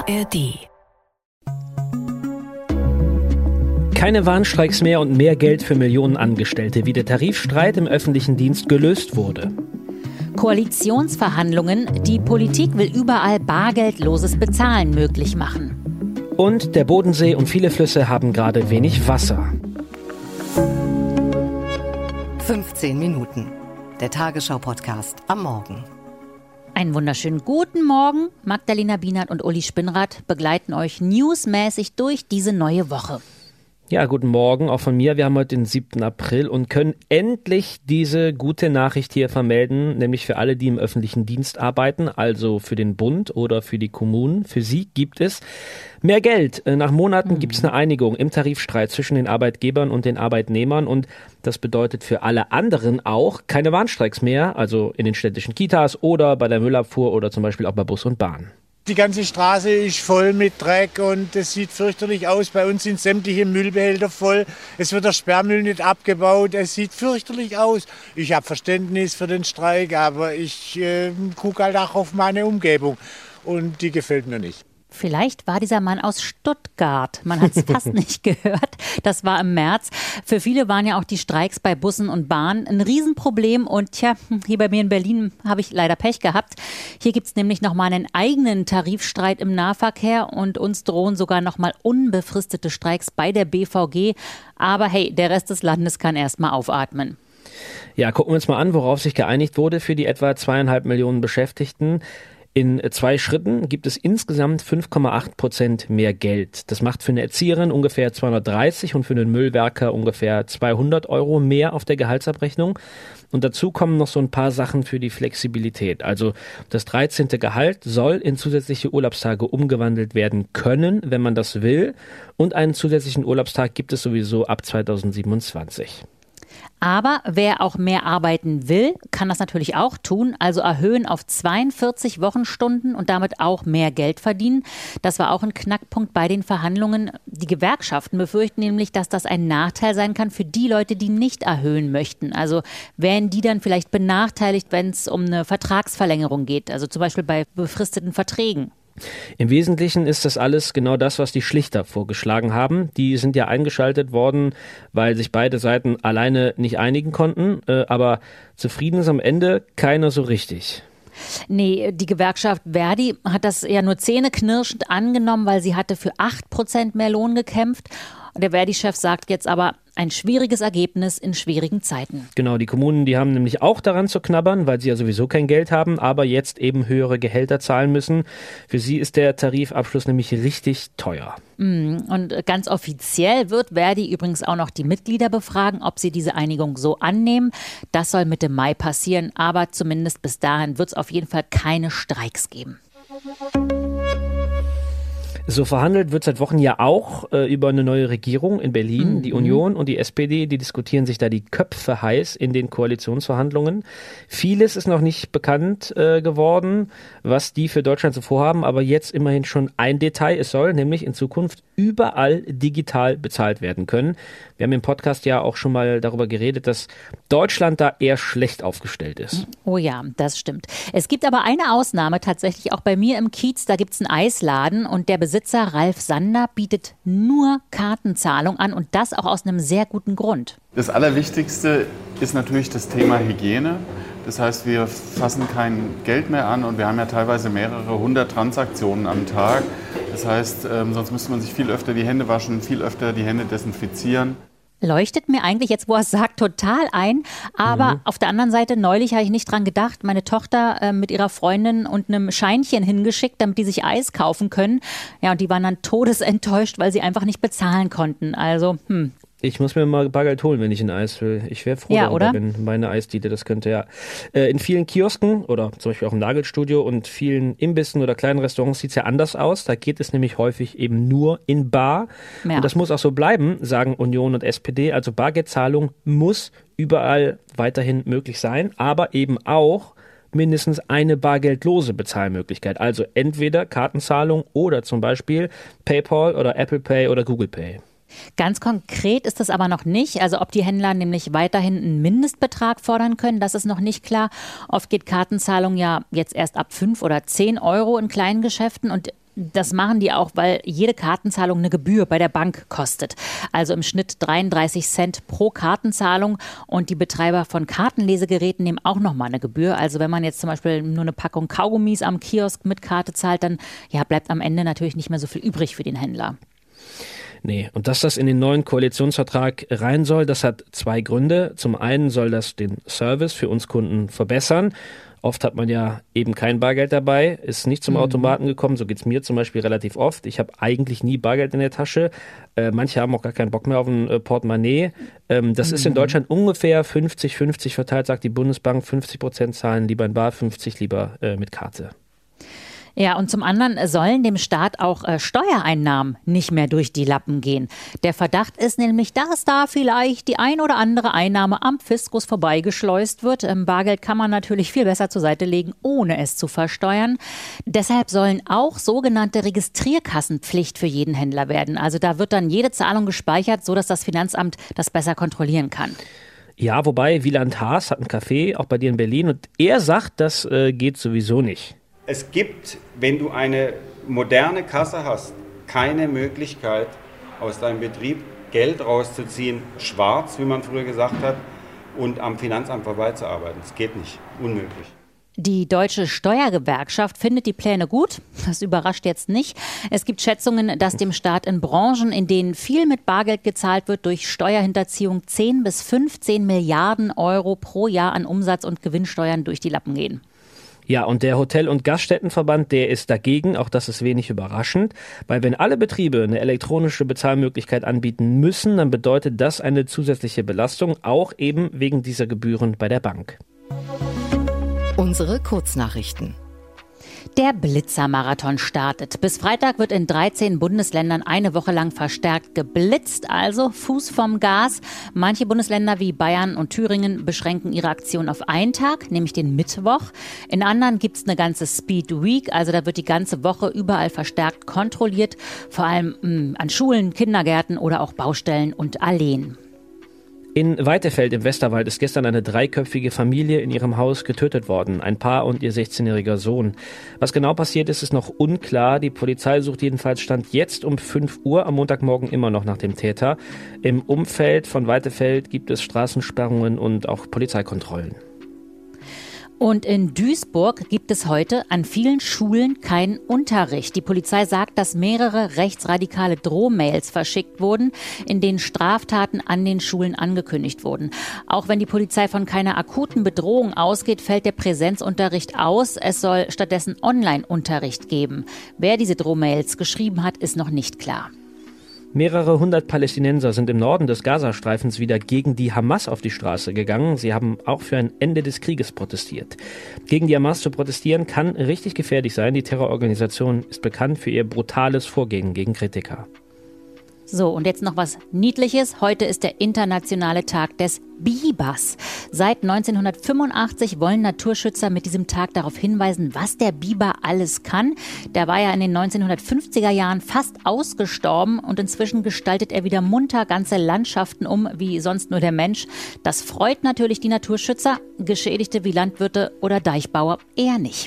ARD. Keine Warnstreiks mehr und mehr Geld für Millionen Angestellte, wie der Tarifstreit im öffentlichen Dienst gelöst wurde. Koalitionsverhandlungen, die Politik will überall bargeldloses Bezahlen möglich machen. Und der Bodensee und viele Flüsse haben gerade wenig Wasser. 15 Minuten. Der Tagesschau-Podcast am Morgen. Einen wunderschönen guten Morgen. Magdalena Bienert und Uli Spinnrad begleiten euch newsmäßig durch diese neue Woche. Ja, guten Morgen auch von mir. Wir haben heute den 7. April und können endlich diese gute Nachricht hier vermelden, nämlich für alle, die im öffentlichen Dienst arbeiten, also für den Bund oder für die Kommunen. Für sie gibt es mehr Geld. Nach Monaten gibt es eine Einigung im Tarifstreit zwischen den Arbeitgebern und den Arbeitnehmern und das bedeutet für alle anderen auch keine Warnstreiks mehr, also in den städtischen Kitas oder bei der Müllabfuhr oder zum Beispiel auch bei Bus und Bahn. Die ganze Straße ist voll mit Dreck und es sieht fürchterlich aus. Bei uns sind sämtliche Müllbehälter voll. Es wird der Sperrmüll nicht abgebaut. Es sieht fürchterlich aus. Ich habe Verständnis für den Streik, aber ich gucke halt auch auf meine Umgebung und die gefällt mir nicht. Vielleicht war dieser Mann aus Stuttgart. Man hat es fast nicht gehört. Das war im März. Für viele waren ja auch die Streiks bei Bussen und Bahnen ein Riesenproblem. Und hier bei mir in Berlin habe ich leider Pech gehabt. Hier gibt es nämlich nochmal einen eigenen Tarifstreit im Nahverkehr. Und uns drohen sogar nochmal unbefristete Streiks bei der BVG. Aber hey, der Rest des Landes kann erstmal aufatmen. Ja, gucken wir uns mal an, worauf sich geeinigt wurde für die etwa 2,5 Millionen Beschäftigten. In 2 Schritten gibt es insgesamt 5,8% mehr Geld. Das macht für eine Erzieherin ungefähr 230 und für einen Müllwerker ungefähr 200 Euro mehr auf der Gehaltsabrechnung. Und dazu kommen noch so ein paar Sachen für die Flexibilität. Also das 13. Gehalt soll in zusätzliche Urlaubstage umgewandelt werden können, wenn man das will. Und einen zusätzlichen Urlaubstag gibt es sowieso ab 2027. Aber wer auch mehr arbeiten will, kann das natürlich auch tun, also erhöhen auf 42 Wochenstunden und damit auch mehr Geld verdienen. Das war auch ein Knackpunkt bei den Verhandlungen. Die Gewerkschaften befürchten nämlich, dass das ein Nachteil sein kann für die Leute, die nicht erhöhen möchten. Also wären die dann vielleicht benachteiligt, wenn es um eine Vertragsverlängerung geht, also zum Beispiel bei befristeten Verträgen. Im Wesentlichen ist das alles genau das, was die Schlichter vorgeschlagen haben. Die sind ja eingeschaltet worden, weil sich beide Seiten alleine nicht einigen konnten. Aber zufrieden ist am Ende keiner so richtig. Nee, die Gewerkschaft Verdi hat das ja nur zähneknirschend angenommen, weil sie hatte für 8% mehr Lohn gekämpft. Der Verdi-Chef sagt jetzt aber, ein schwieriges Ergebnis in schwierigen Zeiten. Genau, die Kommunen, die haben nämlich auch daran zu knabbern, weil sie ja sowieso kein Geld haben, aber jetzt eben höhere Gehälter zahlen müssen. Für sie ist der Tarifabschluss nämlich richtig teuer. Und ganz offiziell wird Verdi übrigens auch noch die Mitglieder befragen, ob sie diese Einigung so annehmen. Das soll Mitte Mai passieren, aber zumindest bis dahin wird es auf jeden Fall keine Streiks geben. So verhandelt wird seit Wochen ja auch über eine neue Regierung in Berlin. Die Union und die SPD, die diskutieren sich da die Köpfe heiß in den Koalitionsverhandlungen. Vieles ist noch nicht bekannt geworden, was die für Deutschland so vorhaben, aber jetzt immerhin schon ein Detail. Es soll nämlich in Zukunft überall digital bezahlt werden können. Wir haben im Podcast ja auch schon mal darüber geredet, dass Deutschland da eher schlecht aufgestellt ist. Oh ja, das stimmt. Es gibt aber eine Ausnahme tatsächlich auch bei mir im Kiez. Da gibt es einen Eisladen und der Besitzer Ralf Sander bietet nur Kartenzahlung an und das auch aus einem sehr guten Grund. Das Allerwichtigste ist natürlich das Thema Hygiene. Das heißt, wir fassen kein Geld mehr an und wir haben ja teilweise mehrere 100 Transaktionen am Tag. Das heißt, sonst müsste man sich viel öfter die Hände waschen, viel öfter die Hände desinfizieren. Leuchtet mir eigentlich jetzt, wo er es sagt, total ein. Aber auf der anderen Seite, neulich habe ich nicht dran gedacht, meine Tochter mit ihrer Freundin und einem Scheinchen hingeschickt, damit die sich Eis kaufen können. Ja, und die waren dann todesenttäuscht, weil sie einfach nicht bezahlen konnten. Also, Ich muss mir mal Bargeld holen, wenn ich ein Eis will. Ich wäre froh, darüber, wenn meine Eisdiele das könnte, ja. In vielen Kiosken oder zum Beispiel auch im Nagelstudio und vielen Imbissen oder kleinen Restaurants sieht es ja anders aus. Da geht es nämlich häufig eben nur in bar. Ja. Und das muss auch so bleiben, sagen Union und SPD. Also Bargeldzahlung muss überall weiterhin möglich sein, aber eben auch mindestens eine bargeldlose Bezahlmöglichkeit. Also entweder Kartenzahlung oder zum Beispiel PayPal oder Apple Pay oder Google Pay. Ganz konkret ist das aber noch nicht. Also ob die Händler nämlich weiterhin einen Mindestbetrag fordern können, das ist noch nicht klar. Oft geht Kartenzahlung ja jetzt erst ab 5 oder 10 Euro in kleinen Geschäften und Das machen die auch, weil jede Kartenzahlung eine Gebühr bei der Bank kostet. Also im Schnitt 33 Cent pro Kartenzahlung. Und die Betreiber von Kartenlesegeräten nehmen auch nochmal eine Gebühr. Also wenn man jetzt zum Beispiel nur eine Packung Kaugummis am Kiosk mit Karte zahlt, dann bleibt am Ende natürlich nicht mehr so viel übrig für den Händler. Nee, und dass das in den neuen Koalitionsvertrag rein soll, das hat zwei Gründe. Zum einen soll das den Service für uns Kunden verbessern. Oft hat man ja eben kein Bargeld dabei, ist nicht zum Automaten gekommen. So geht's mir zum Beispiel relativ oft. Ich habe eigentlich nie Bargeld in der Tasche. Manche haben auch gar keinen Bock mehr auf ein Portemonnaie. Das ist in Deutschland ungefähr 50-50 verteilt, sagt die Bundesbank. 50% zahlen lieber in Bar, 50% lieber mit Karte. Ja, und zum anderen sollen dem Staat auch Steuereinnahmen nicht mehr durch die Lappen gehen. Der Verdacht ist nämlich, dass da vielleicht die ein oder andere Einnahme am Fiskus vorbeigeschleust wird. Bargeld kann man natürlich viel besser zur Seite legen, ohne es zu versteuern. Deshalb sollen auch sogenannte Registrierkassenpflicht für jeden Händler werden. Also da wird dann jede Zahlung gespeichert, sodass das Finanzamt das besser kontrollieren kann. Ja, wobei Wieland Haas hat ein Café, auch bei dir in Berlin, und er sagt, das geht sowieso nicht. Es gibt, wenn du eine moderne Kasse hast, keine Möglichkeit, aus deinem Betrieb Geld rauszuziehen, schwarz, wie man früher gesagt hat, und am Finanzamt vorbeizuarbeiten. Das geht nicht, unmöglich. Die Deutsche Steuergewerkschaft findet die Pläne gut. Das überrascht jetzt nicht. Es gibt Schätzungen, dass dem Staat in Branchen, in denen viel mit Bargeld gezahlt wird, durch Steuerhinterziehung 10 bis 15 Milliarden Euro pro Jahr an Umsatz- und Gewinnsteuern durch die Lappen gehen. Ja, und der Hotel- und Gaststättenverband, der ist dagegen, auch das ist wenig überraschend, weil wenn alle Betriebe eine elektronische Bezahlmöglichkeit anbieten müssen, dann bedeutet das eine zusätzliche Belastung, auch eben wegen dieser Gebühren bei der Bank. Unsere Kurznachrichten. Der Blitzermarathon startet. Bis Freitag wird in 13 Bundesländern eine Woche lang verstärkt geblitzt, also Fuß vom Gas. Manche Bundesländer wie Bayern und Thüringen beschränken ihre Aktion auf einen Tag, nämlich den Mittwoch. In anderen gibt es eine ganze Speed Week, also da wird die ganze Woche überall verstärkt kontrolliert, vor allem an Schulen, Kindergärten oder auch Baustellen und Alleen. In Weitefeld im Westerwald ist gestern eine 3-köpfige Familie in ihrem Haus getötet worden. Ein Paar und ihr 16-jähriger Sohn. Was genau passiert ist, ist noch unklar. Die Polizei sucht jedenfalls Stand jetzt um 5 Uhr am Montagmorgen immer noch nach dem Täter. Im Umfeld von Weitefeld gibt es Straßensperrungen und auch Polizeikontrollen. Und in Duisburg gibt es heute an vielen Schulen keinen Unterricht. Die Polizei sagt, dass mehrere rechtsradikale Drohmails verschickt wurden, in denen Straftaten an den Schulen angekündigt wurden. Auch wenn die Polizei von keiner akuten Bedrohung ausgeht, fällt der Präsenzunterricht aus. Es soll stattdessen Online-Unterricht geben. Wer diese Drohmails geschrieben hat, ist noch nicht klar. Mehrere hundert Palästinenser sind im Norden des Gazastreifens wieder gegen die Hamas auf die Straße gegangen. Sie haben auch für ein Ende des Krieges protestiert. Gegen die Hamas zu protestieren kann richtig gefährlich sein. Die Terrororganisation ist bekannt für ihr brutales Vorgehen gegen Kritiker. So, und jetzt noch was Niedliches. Heute ist der internationale Tag des Bibers. Seit 1985 wollen Naturschützer mit diesem Tag darauf hinweisen, was der Biber alles kann. Der war ja in den 1950er Jahren fast ausgestorben und inzwischen gestaltet er wieder munter ganze Landschaften um, wie sonst nur der Mensch. Das freut natürlich die Naturschützer, Geschädigte wie Landwirte oder Deichbauer eher nicht.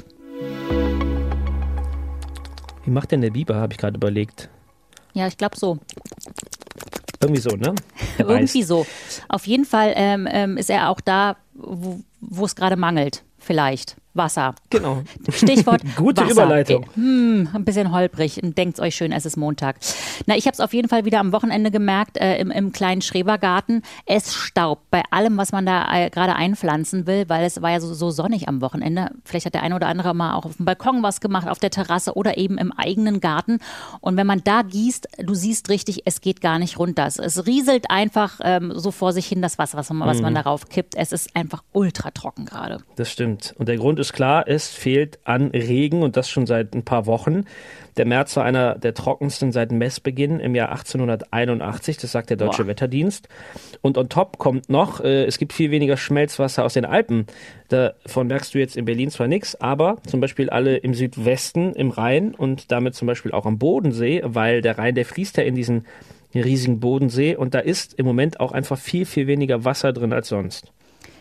Wie macht denn der Biber, habe ich gerade überlegt. Ja, ich glaube so. Irgendwie so, ne? Irgendwie so. Auf jeden Fall ist er auch da, wo es gerade mangelt. Vielleicht. Wasser. Genau. Stichwort Gute Wasser. Überleitung. Ein bisschen holprig. Denkt's euch schön, es ist Montag. Na, ich habe es auf jeden Fall wieder am Wochenende gemerkt, im kleinen Schrebergarten. Es staubt bei allem, was man da gerade einpflanzen will, weil es war ja so sonnig am Wochenende. Vielleicht hat der eine oder andere mal auch auf dem Balkon was gemacht, auf der Terrasse oder eben im eigenen Garten. Und wenn man da gießt, du siehst richtig, es geht gar nicht runter. Es rieselt einfach so vor sich hin, das Wasser, was man darauf kippt. Es ist einfach ultra trocken gerade. Das stimmt. Und der Grund ist klar, es fehlt an Regen und das schon seit ein paar Wochen. Der März war einer der trockensten seit Messbeginn im Jahr 1881, das sagt der Deutsche Wetterdienst. Und on top kommt noch, es gibt viel weniger Schmelzwasser aus den Alpen. Davon merkst du jetzt in Berlin zwar nichts, aber zum Beispiel alle im Südwesten, im Rhein und damit zum Beispiel auch am Bodensee, weil der Rhein, der fließt ja in diesen riesigen Bodensee und da ist im Moment auch einfach viel, viel weniger Wasser drin als sonst.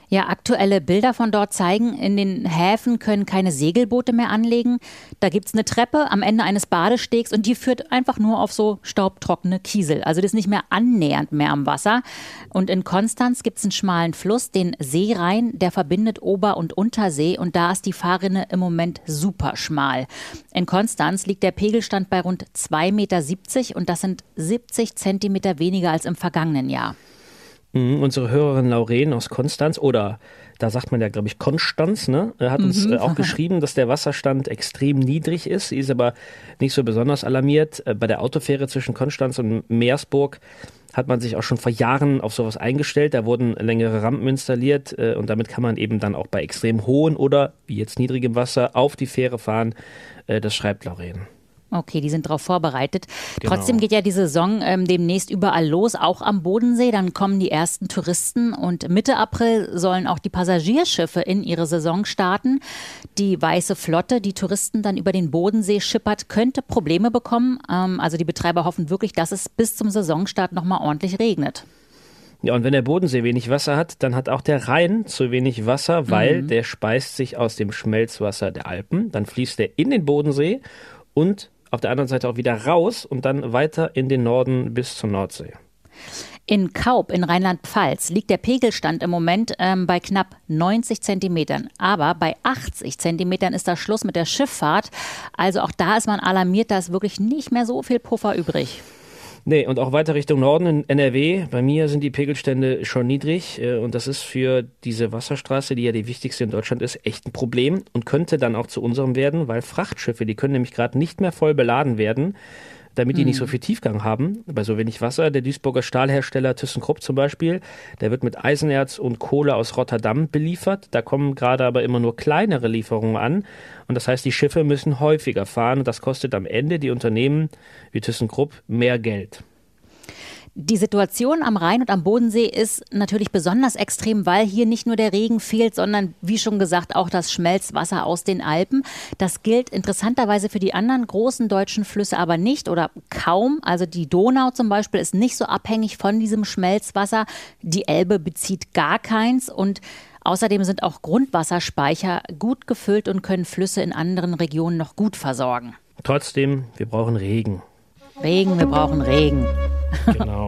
Ja, aktuelle Bilder von dort zeigen, in den Häfen können keine Segelboote mehr anlegen. Da gibt es eine Treppe am Ende eines Badestegs und die führt einfach nur auf so staubtrockene Kiesel. Also das ist nicht mehr annähernd mehr am Wasser. Und in Konstanz gibt es einen schmalen Fluss, den Seerhein, der verbindet Ober- und Untersee. Und da ist die Fahrrinne im Moment super schmal. In Konstanz liegt der Pegelstand bei rund 2,70 Meter und das sind 70 Zentimeter weniger als im vergangenen Jahr. Unsere Hörerin Lauren aus Konstanz, oder da sagt man ja, glaube ich, Konstanz, ne, hat uns auch geschrieben, dass der Wasserstand extrem niedrig ist. Sie ist aber nicht so besonders alarmiert. Bei der Autofähre zwischen Konstanz und Meersburg hat man sich auch schon vor Jahren auf sowas eingestellt. Da wurden längere Rampen installiert und damit kann man eben dann auch bei extrem hohen oder wie jetzt niedrigem Wasser auf die Fähre fahren. Das schreibt Lauren. Okay, die sind darauf vorbereitet. Genau. Trotzdem geht ja die Saison demnächst überall los, auch am Bodensee. Dann kommen die ersten Touristen und Mitte April sollen auch die Passagierschiffe in ihre Saison starten. Die Weiße Flotte, die Touristen dann über den Bodensee schippert, könnte Probleme bekommen. Also die Betreiber hoffen wirklich, dass es bis zum Saisonstart nochmal ordentlich regnet. Ja, und wenn der Bodensee wenig Wasser hat, dann hat auch der Rhein zu wenig Wasser, weil der speist sich aus dem Schmelzwasser der Alpen. Dann fließt er in den Bodensee und auf der anderen Seite auch wieder raus und dann weiter in den Norden bis zur Nordsee. In Kaub in Rheinland-Pfalz liegt der Pegelstand im Moment bei knapp 90 Zentimetern. Aber bei 80 Zentimetern ist da Schluss mit der Schifffahrt. Also auch da ist man alarmiert, da ist wirklich nicht mehr so viel Puffer übrig. Nee, und auch weiter Richtung Norden in NRW. Bei mir sind die Pegelstände schon niedrig und das ist für diese Wasserstraße, die ja die wichtigste in Deutschland ist, echt ein Problem und könnte dann auch zu unserem werden, weil Frachtschiffe, die können nämlich gerade nicht mehr voll beladen werden, damit die nicht so viel Tiefgang haben, bei so wenig Wasser. Der Duisburger Stahlhersteller ThyssenKrupp zum Beispiel, der wird mit Eisenerz und Kohle aus Rotterdam beliefert. Da kommen gerade aber immer nur kleinere Lieferungen an. Und das heißt, die Schiffe müssen häufiger fahren. Und das kostet am Ende die Unternehmen wie ThyssenKrupp mehr Geld. Die Situation am Rhein und am Bodensee ist natürlich besonders extrem, weil hier nicht nur der Regen fehlt, sondern wie schon gesagt auch das Schmelzwasser aus den Alpen. Das gilt interessanterweise für die anderen großen deutschen Flüsse aber nicht oder kaum. Also die Donau zum Beispiel ist nicht so abhängig von diesem Schmelzwasser. Die Elbe bezieht gar keins und außerdem sind auch Grundwasserspeicher gut gefüllt und können Flüsse in anderen Regionen noch gut versorgen. Trotzdem, wir brauchen Regen. Wir brauchen Regen. Genau.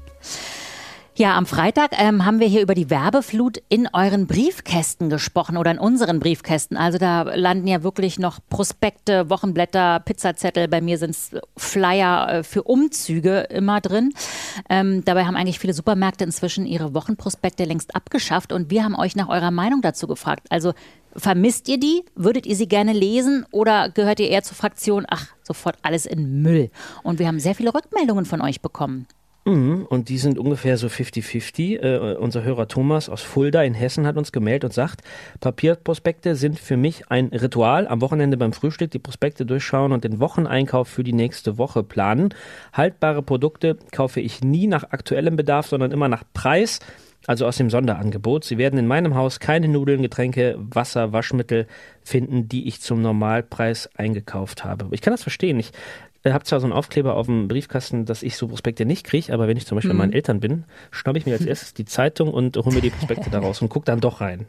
Ja, am Freitag haben wir hier über die Werbeflut in euren Briefkästen gesprochen oder in unseren Briefkästen. Also da landen ja wirklich noch Prospekte, Wochenblätter, Pizzazettel. Bei mir sind es Flyer für Umzüge immer drin. Dabei haben eigentlich viele Supermärkte inzwischen ihre Wochenprospekte längst abgeschafft und wir haben euch nach eurer Meinung dazu gefragt. Also vermisst ihr die? Würdet ihr sie gerne lesen oder gehört ihr eher zur Fraktion, ach, sofort alles in Müll? Und wir haben sehr viele Rückmeldungen von euch bekommen. Und die sind ungefähr so 50-50. Unser Hörer Thomas aus Fulda in Hessen hat uns gemeldet und sagt, Papierprospekte sind für mich ein Ritual. Am Wochenende beim Frühstück die Prospekte durchschauen und den Wocheneinkauf für die nächste Woche planen. Haltbare Produkte kaufe ich nie nach aktuellem Bedarf, sondern immer nach Preis, also aus dem Sonderangebot. Sie werden in meinem Haus keine Nudeln, Getränke, Wasser, Waschmittel finden, die ich zum Normalpreis eingekauft habe. Ich kann das verstehen. Ich habe zwar so einen Aufkleber auf dem Briefkasten, dass ich so Prospekte nicht kriege, aber wenn ich zum Beispiel bei meinen Eltern bin, schnappe ich mir als erstes die Zeitung und hole mir die Prospekte daraus und gucke dann doch rein.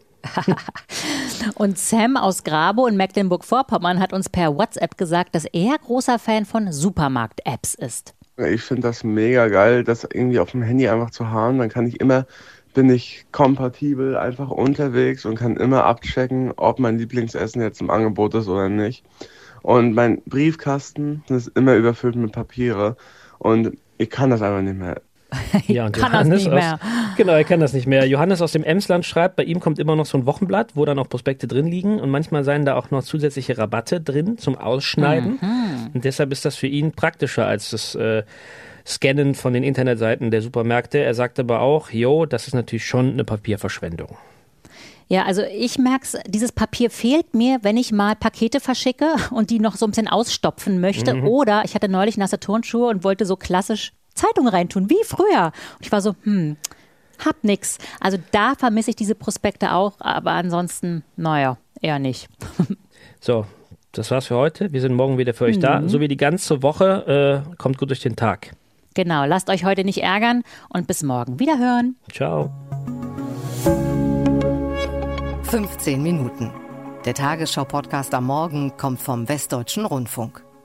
Und Sam aus Grabow in Mecklenburg-Vorpommern hat uns per WhatsApp gesagt, dass er großer Fan von Supermarkt-Apps ist. Ich finde das mega geil, das irgendwie auf dem Handy einfach zu haben. Dann bin ich kompatibel einfach unterwegs und kann immer abchecken, ob mein Lieblingsessen jetzt im Angebot ist oder nicht. Und mein Briefkasten ist immer überfüllt mit Papiere und ich kann das einfach nicht mehr. Ja, und Johannes er kann das nicht mehr. Johannes aus dem Emsland schreibt, bei ihm kommt immer noch so ein Wochenblatt, wo dann auch Prospekte drin liegen und manchmal seien da auch noch zusätzliche Rabatte drin zum Ausschneiden. Und deshalb ist das für ihn praktischer als das Scannen von den Internetseiten der Supermärkte. Er sagt aber auch, das ist natürlich schon eine Papierverschwendung. Ja, also ich merke es, dieses Papier fehlt mir, wenn ich mal Pakete verschicke und die noch so ein bisschen ausstopfen möchte. Oder ich hatte neulich nasse Turnschuhe und wollte so klassisch Zeitung reintun, wie früher. Und ich war so, hab nix. Also da vermisse ich diese Prospekte auch, aber ansonsten, eher nicht. So, das war's für heute. Wir sind morgen wieder für euch da. So wie die ganze Woche. Kommt gut durch den Tag. Genau, lasst euch heute nicht ärgern und bis morgen. Wiederhören. Ciao. 15 Minuten. Der Tagesschau-Podcast am Morgen kommt vom Westdeutschen Rundfunk.